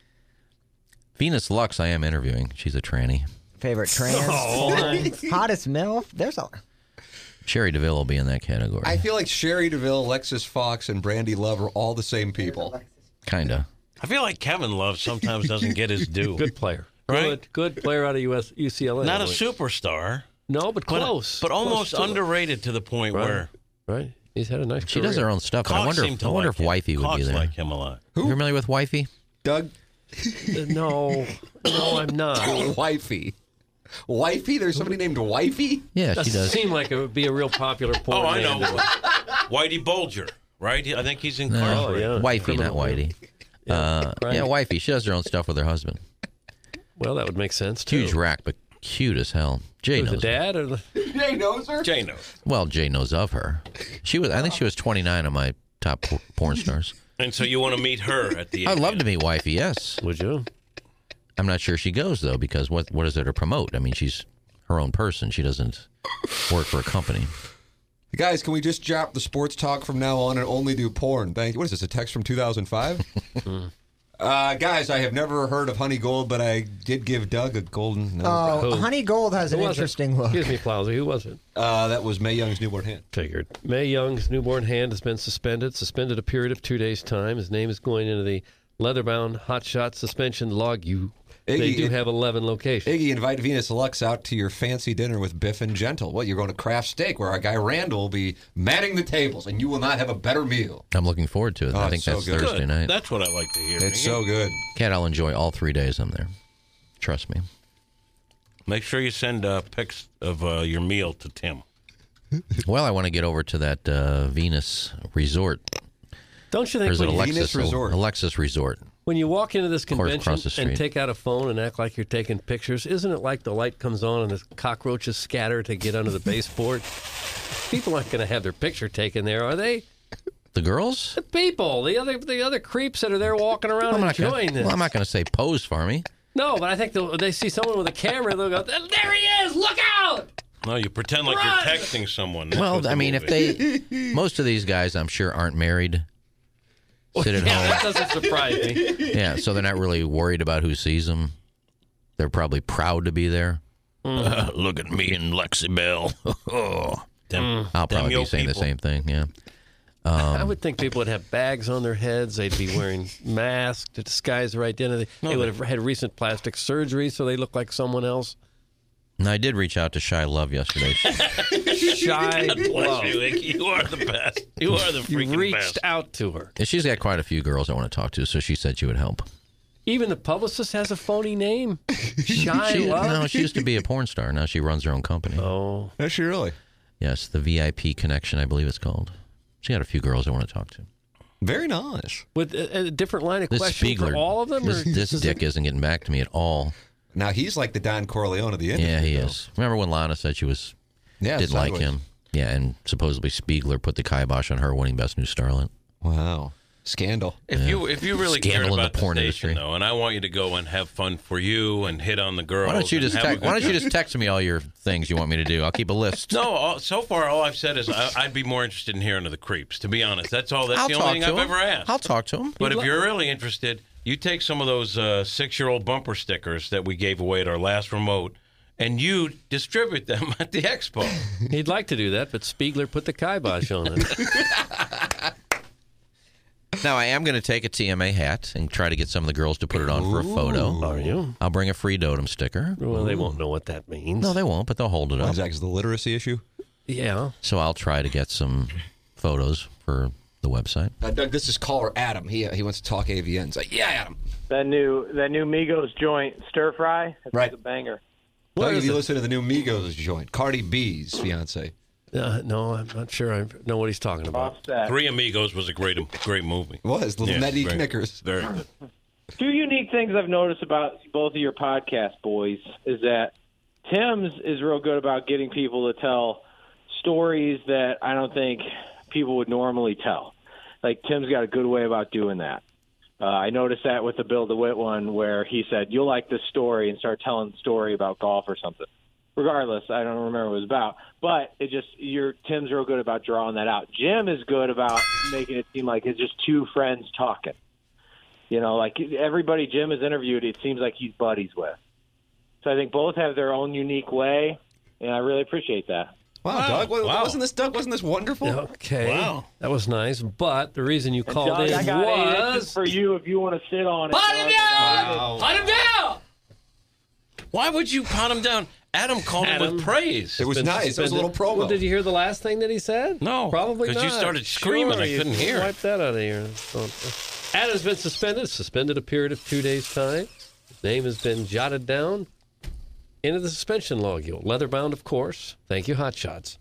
Venus Lux, I am interviewing. She's a tranny. Favorite trans? Hottest MILF? There's a... Sherry DeVille will be in that category. I feel like Sherry DeVille, Alexis Fox, and Brandy Love are all the same people. Kinda. I feel like Kevin Love sometimes doesn't get his due. Good player. Right? Good player out of UCLA. Not a superstar. No, but close. But almost underrated to the point where... Right. He's had a nice She career. does her own stuff, but I wonder if Wifey would be there. like him a lot. Who? You familiar with Wifey? Doug? No, I'm not. Wifey. Wifey? There's somebody named Wifey? Yeah, she does. Seem like it would be a real popular porn. Oh, I know. name. Whitey Bulger, right? I think he's in No, Wifey, not Whitey. Yeah, Wifey. She does her own stuff with her husband. Well, that would make sense, too. Huge rack, but cute as hell. Jay knows the dad or the... Jay knows her? Jay knows. Well, Jay knows of her. I think she was 29 on my top porn stars. And so you want to meet her at the end? I'd love to meet Wifey, yes. Would you? I'm not sure she goes, though, because what is there to promote? I mean, she's her own person. She doesn't work for a company. Guys, can we just drop the sports talk from now on and only do porn? Thank you. What is this, a text from 2005? Guys, I have never heard of Honey Gold, but I did give Doug a golden... Honey Gold has an interesting look. Excuse me, Plowsy. Who was it? That was Mae Young's newborn hand. Figured. Mae Young's newborn hand has been suspended a period of 2 days' time. His name is going into the leather-bound hotshot suspension log. They do have 11 locations. Iggy, invite Venus Lux out to your fancy dinner with Biff and Gentle. What, you're going to Kraft Steak, where our guy Randall will be manning the tables, and you will not have a better meal. I'm looking forward to it. I think that's Thursday night. That's what I like to hear. It's so good. Kat, I'll enjoy all 3 days I'm there. Trust me. Make sure you send pics of your meal to Tim. Well, I want to get over to that Venus Resort. Don't you think Venus Resort? Alexis Resort. When you walk into this convention across the street. and take out a phone and act like you're taking pictures, isn't it like the light comes on and the cockroaches scatter to get under the baseboard? People aren't going to have their picture taken there, are they? The girls? The people, the other creeps that are there walking around enjoying this. Well, I'm not going to say pose for me. No, but I think they see someone with a camera, they'll go, there he is, look out! No, you pretend like you're texting someone. Well, I mean, most of these guys, I'm sure, aren't married. Sit at home. That doesn't surprise me. Yeah, so they're not really worried about who sees them. They're probably proud to be there. Look at me and Lexi Bell. I'll probably be saying the same thing, yeah. I would think people would have bags on their heads. They'd be wearing masks to disguise their identity. They would have had recent plastic surgery so they look like someone else. And I did reach out to Shy Love yesterday. Shy Love. You are the best. You are the freaking best. You reached out to her. Yeah, she's got quite a few girls I want to talk to, so she said she would help. Even the publicist has a phony name. Shy Love? No, she used to be a porn star. Now she runs her own company. Oh. Is she really? Yes, the VIP Connection, I believe it's called. She got a few girls I want to talk to. Very nice. With a different line of This question Spiegler, for all of them? This dick isn't getting back to me at all. Now, he's like the Don Corleone of the industry. Yeah, he is. Remember when Lana said she didn't like him? Yeah, and supposedly Spiegler put the kibosh on her winning Best New Starlet. Wow. Scandal. If you really cared Scandal in about the porn station, industry. though, and I want you to go and have fun for you and hit on the girls. Why don't you and just have a good text me all your things you want me to do? I'll keep a list. No, so far all I've said is I'd be more interested in hearing the creeps. To be honest, that's all. That's the only thing I've ever asked. I'll talk to him. But if you're really interested, you take some of those 6-year-old bumper stickers that we gave away at our last remote, and you distribute them at the expo. He'd like to do that, but Spiegler put the kibosh on it. Now, I am going to take a TMA hat and try to get some of the girls to put it on for a photo. Are you? I'll bring a free Dotem sticker. Well, they won't know what that means. No, they won't, but they'll hold it up. Is the literacy issue? Yeah. So I'll try to get some photos for the website. Doug, this is caller Adam. He wants to talk AVNs. Like, yeah, Adam. That new Migos joint, Stir Fry, that's right. a banger. Doug, have you listened to the new Migos joint? Cardi B's fiance. No, I'm not sure I know what he's talking about. Offset. Three Amigos was a great movie. It was. Little Nettie Knickers. Very good. Two unique things I've noticed about both of your podcast boys is that Tim's is real good about getting people to tell stories that I don't think people would normally tell. Like, Tim's got a good way about doing that. I noticed that with the Bill DeWitt one where he said, you'll like this story, and start telling the story about golf or something. Regardless, I don't remember what it was about. But Tim's real good about drawing that out. Jim is good about making it seem like it's just two friends talking. You know, like everybody Jim has interviewed, it seems like he's buddies with. So I think both have their own unique way, and I really appreciate that. Wow, Doug, wasn't this wonderful? Okay. Wow. That was nice. But the reason you called Doug, in I got was... for you if you want to sit on it. Pot him down! Wow. Pot him down! Why would you pot him down? Adam called him with praise. It was nice. It was a little promo. Well, did you hear the last thing that he said? No. Probably not. Because you started screaming. I couldn't hear it. Wipe that out of here. Adam's been suspended a period of 2 days' time. His name has been jotted down into the suspension log. Leather-bound, of course. Thank you, Hot Shots.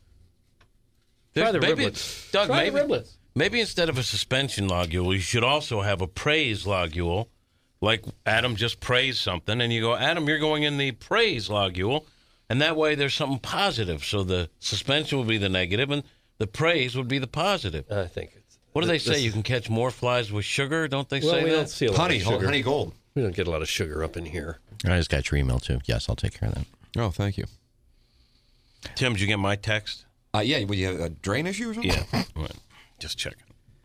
Try the riblets. Doug, Try the riblets. maybe instead of a suspension logule, you should also have a praise logule. Like Adam just praised something, and you go, Adam, you're going in the praise logule, and that way there's something positive. So the suspension would be the negative, and the praise would be the positive. I think it's... What do they say? You can catch more flies with sugar? Don't they say we that? don't see a lot of sugar. Honey gold. We don't get a lot of sugar up in here. I just got your email, too. Yes, I'll take care of that. Oh, thank you. Tim, did you get my text? Yeah, well, you have a drain issue or something? Yeah. Right. Just checking.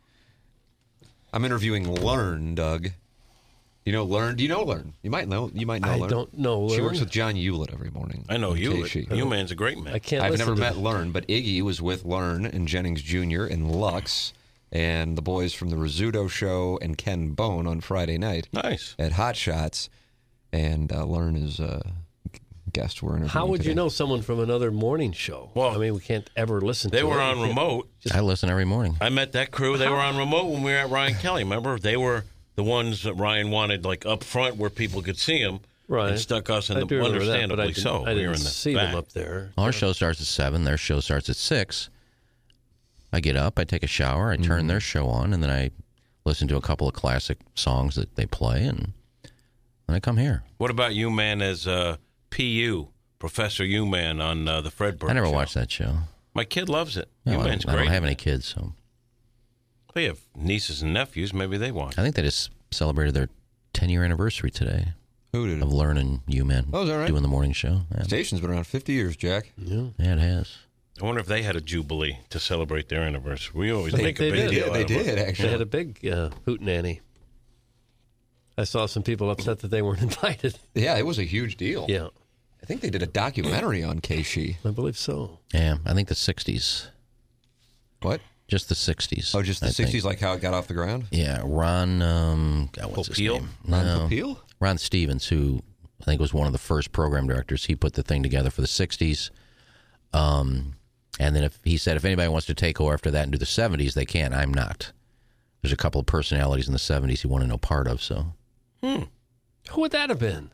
I'm interviewing Learn, Doug. You know Learn? Do you know Learn? You might know Learn. I don't know Learn. She works with John Hewlett every morning. I know Hewlett. You-man's a great man. I've never met Learn, but Iggy was with Learn and Jennings Jr. and Lux and the boys from the Rizzuto Show and Ken Bone on Friday night. Nice. At Hot Shots. And Learn is guest we're interviewing How would today. you know someone from another morning show? Well, I mean, we can't ever listen to They were it. on remote. I listen every morning. I met that crew. They were on remote when we were at Ryan Kelly. Remember? They were the ones that Ryan wanted, like, up front where people could see them. Right. And stuck us in I the, do remember that, understandably but so. I We were didn't in the see back. them up there. Our show starts at 7. Their show starts at 6. I get up, I take a shower, I turn their show on, and then I listen to a couple of classic songs that they play, and then I come here. What about you, man, as PU, Professor U-Man on the Fred Burke I never show? watched that show. My kid loves it. No, U-Man's I great. don't have any kids, so. They have nieces and nephews. Maybe they watch. I think they just celebrated their 10-year anniversary today. Who did? Of learning U-Man. Oh, is that right? Doing the morning show. Yeah. Station's been around 50 years, Jack. Yeah, it has. I wonder if they had a jubilee to celebrate their anniversary. We always I make think a big they deal. did. out of They it. did, actually. They had a big hootenanny. I saw some people upset that they weren't invited. Yeah, it was a huge deal. Yeah. I think they did a documentary on Keishi. I believe so. Yeah, I think the 60s. What? Just the 60s. Oh, just the I 60s, think. like how it got off the ground? Yeah, Ron, what's his Popeil? name? Ron No. Popeil? Ron Stevens, who I think was one of the first program directors. He put the thing together for the 60s. And then he said if anybody wants to take over after that and do the 70s, they can. I'm not. There's a couple of personalities in the 70s he wanted no part of, so. Who would that have been?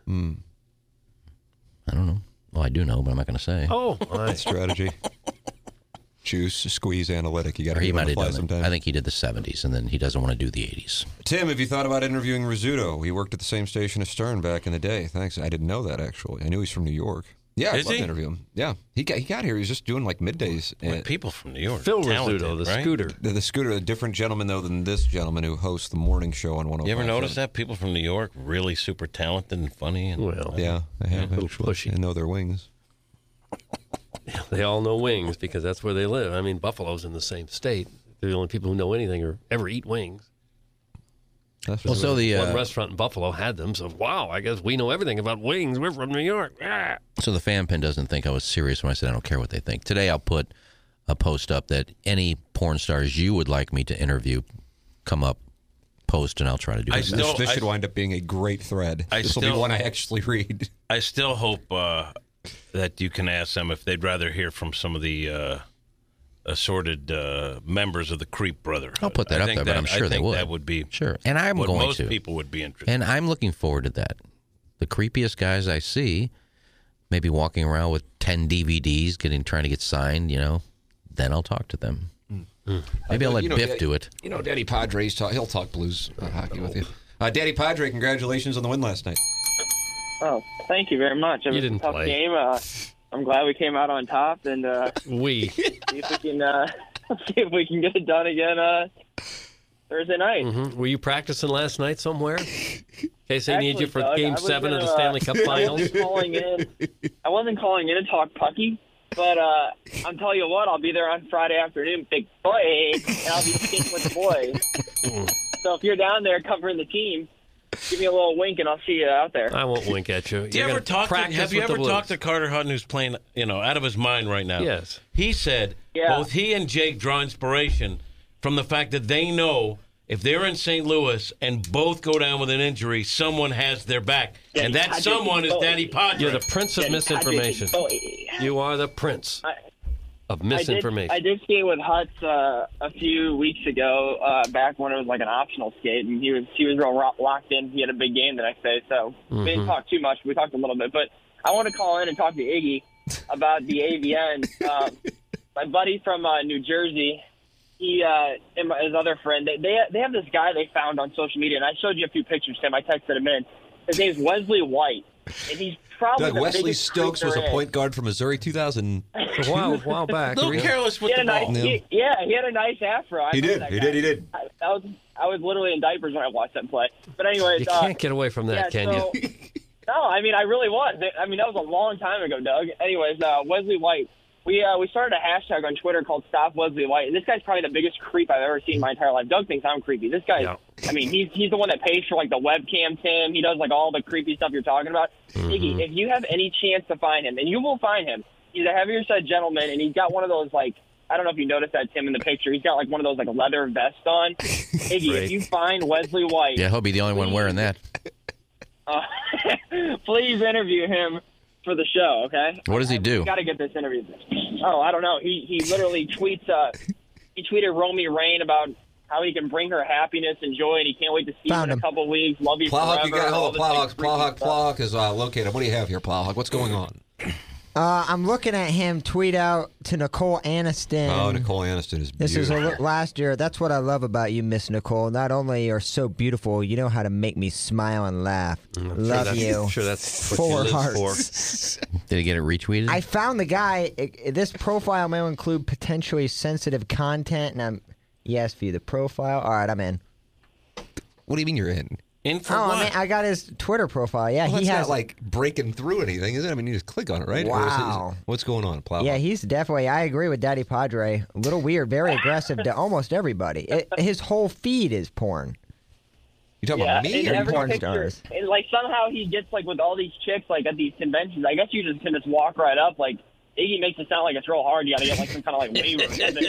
I don't know. Well, I do know, but I'm not going to say. Oh, my. Strategy. Juice, squeeze, analytic. You got Or to he be on might the have fly done it. sometimes. I think he did the 70s, and then he doesn't want to do the 80s. Tim, have you thought about interviewing Rizzuto? He worked at the same station as Stern back in the day. Thanks. I didn't know that, actually. I knew he's from New York. Yeah, I'd Is love he? to interview him. Yeah. He got here. He was just doing like middays. Like people from New York. Phil Talented, Rizzuto, the right? scooter. The scooter, a different gentleman, though, than this gentleman who hosts the morning show on 105. You ever notice that? People from New York, really super talented and funny. And, Well, Yeah, I have. a little Actually. pushy. I know their wings. They all know wings because that's where they live. I mean, Buffalo's in the same state. They're the only people who know anything or ever eat wings. That's Well, so the One restaurant in Buffalo had them, so wow, I guess we know everything about wings. We're from New York. Ah. So the fan pin doesn't think I was serious when I said I don't care what they think. Today I'll put a post up that any porn stars you would like me to interview come up, post, and I'll try to do I it. still- This should wind up being a great thread. This will be one I actually read. I still hope that you can ask them if they'd rather hear from some of the assorted members of the Creep Brotherhood. I'll put that I up think there, but I'm sure I they think would. That would be Sure. And I'm what going most to. people would be interested. And I'm looking forward to that. The creepiest guys I see, maybe walking around with 10 DVDs, trying to get signed, then I'll talk to them. Maybe I'll let Biff do it. You know, Daddy Padres, he'll talk Blues hockey with you. Daddy Padre, congratulations on the win last night. Oh, thank you very much. It was didn't a tough play. game. I'm glad we came out on top, and see if we can get it done again Thursday night. Mm-hmm. Were you practicing last night somewhere? In case they need you for Doug, Game 7 of the Stanley Cup Finals? I wasn't calling in to talk pucky, but I'm telling you what, I'll be there on Friday afternoon, big boy, and I'll be skating with the boys. So if you're down there covering the team, give me a little wink, and I'll see you out there. I won't wink at you. Have you ever talked to Carter Hutton, who's playing, out of his mind right now? Yes. He said both he and Jake draw inspiration from the fact that they know if they're in St. Louis and both go down with an injury, someone has their back. And that someone is Danny Padre. You're the prince of misinformation. You are the prince of misinformation. I did skate with Hutz a few weeks ago, back when it was like an optional skate, and he was real locked in. He had a big game the next day, so we didn't talk too much. We talked a little bit, but I want to call in and talk to Iggy about the AVN. My buddy from New Jersey, he and his other friend, they have this guy they found on social media, and I showed you a few pictures, Tim. I texted him in. His name's Wesley White, and he's probably Doug, the Wesley biggest Stokes was a creeper point guard for Missouri 2000. A while back. A little careless with the ball. He had a nice afro. He did. I was literally in diapers when I watched him play. But anyways, You can't get away from that, can you? No, I mean I really was. I mean that was a long time ago, Doug. Anyways, Wesley White. We started a hashtag on Twitter called Stop Wesley White, and this guy's probably the biggest creep I've ever seen in my entire life. Doug thinks I'm creepy. This guy, I mean, he's the one that pays for like the webcam, Tim. He does like all the creepy stuff you're talking about. Iggy, if you have any chance to find him, and you will find him, he's a heavier set gentleman, and he's got one of those like, I don't know if you noticed that, Tim, in the picture. He's got like one of those like leather vests on. Iggy, if you find Wesley White, Yeah, he'll be the only one wearing that. Please interview him for the show, okay? What does he do? Got to get this interview. Oh, I don't know. He literally tweets. He tweeted Romy Rain about how he can bring her happiness and joy, and he can't wait to see her in a couple weeks. Love you Plowhawk, you forever. got Plowhawk is located. What do you have here, Plowhawk? What's going on? I'm looking at him tweet out to Nicole Aniston. Oh, Nicole Aniston is beautiful. This was last year. That's what I love about you, Miss Nicole. Not only are so beautiful, you know how to make me smile and laugh. Love you. I'm sure that's what 4 you live hearts. for. Did he get it retweeted? I found the guy. This profile may include potentially sensitive content, and he asked for you the profile. All right, I'm in. What do you mean you're in? In for what? what? I got his Twitter profile. Yeah, Well, he that's has not like breaking through anything, is it? I mean, you just click on it, right? Wow. What's going on, Plowhawk? Yeah, he's definitely. I agree with Daddy Padre. A little weird, very aggressive to almost everybody. His whole feed is porn. You talking about me and or every porn picture, stars? And like somehow he gets like with all these chicks like at these conventions. I guess you just can just walk right up. Like Iggy makes it sound like it's real hard. You got to get like some kind of like waiver.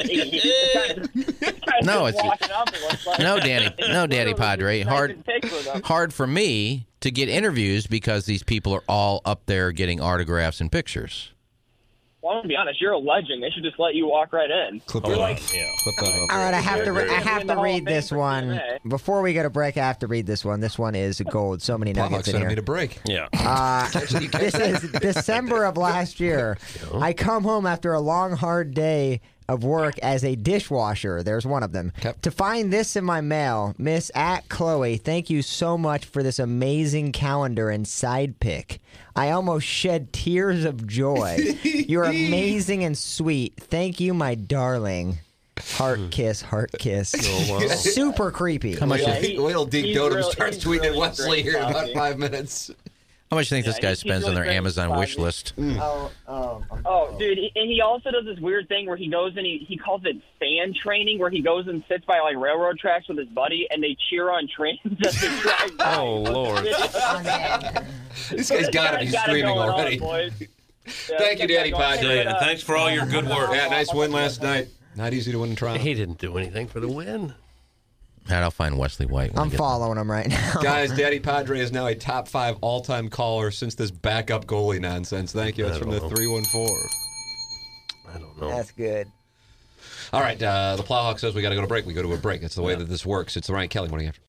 No, it's walking up and it's like, no, Daddy Padre. Hard for me to get interviews because these people are all up there getting autographs and pictures. Well, I'm gonna be honest. You're a legend. They should just let you walk right in. Clip You're that like, up. Clip that up. All right, I have to Hall read of Fame this for one TNA. before we go to break. I have to read this one. This one is gold. So many Plowhawk nuggets in sent me here. to break. Yeah. This is December of last year. I come home after a long, hard day of work as a dishwasher. There's one of them. To find this in my mail, Miss @Chloe, thank you so much for this amazing calendar and side pick. I almost shed tears of joy. You're amazing and sweet. Thank you, my darling. Heart kiss, heart kiss. Oh, wow. Super creepy. How much? Wait till Deke Dotem starts tweeting really at Wesley here in about great, 5 minutes. How much do you think this guy he's spends on really their great Amazon with wish list? Oh, dude, and he also does this weird thing where he goes and he calls it fan training, where he goes and sits by like railroad tracks with his buddy, and they cheer on trains as they drive by. Oh, Lord. This guy's got to be streaming already. Thank you, Daddy Padre. Thanks for all your good work. Yeah, nice win last night. Not easy to win in Toronto. He didn't do anything for the win. And I'll find Wesley White. I'm following him right now. Guys, Daddy Padre is now a top 5 all-time caller since this backup goalie nonsense. Thank you. That's from the 314. I don't know. That's good. All right, the Plowhawk says we got to go to break. We go to a break. It's the way that this works. It's the Ryan Kelly Morning After.